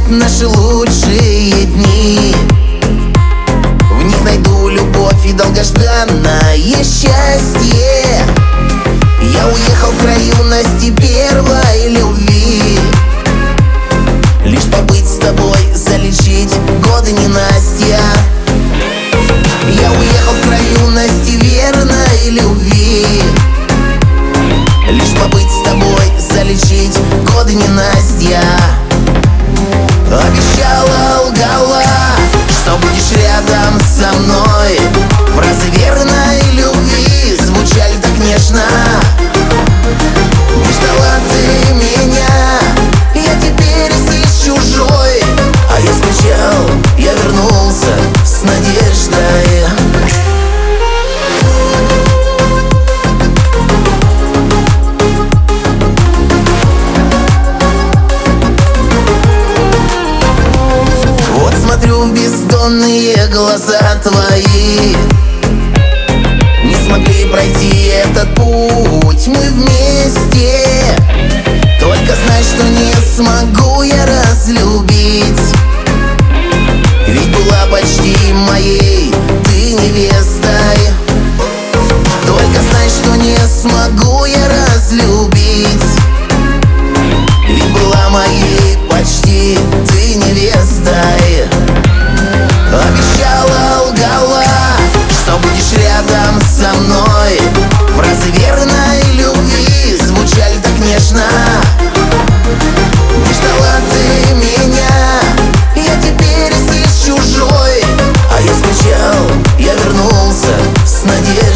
наши лучшие дни. В них найду любовь и долгожданное счастье. Я уехал в край юности первой любви, лишь побыть с тобой, залечить годы ненастья. Я уехал в край юности верной любви, лишь побыть с тобой, залечить годы ненастья. Обещала, лгала, что будешь рядом со мной. Фразы верной любви звучали так нежно. Не ждала ты меня, я теперь здесь чужой. А я скучал, я вернулся с надеждой. Вот смотрю в бездонные глаза твои, не смогли пройти этот путь мы вместе. Только знай, что не смогу я разлюбить, ведь была почти моей ты невестой. Только знай, что не смогу я разлюбить, ведь была моей почти ты невестой. Обещала, лгала, что будешь рядом со мной. Фразы верной любви звучали так нежно. Не ждала ты меня, я теперь здесь чужой. А я скучал, я вернулся с надеждой.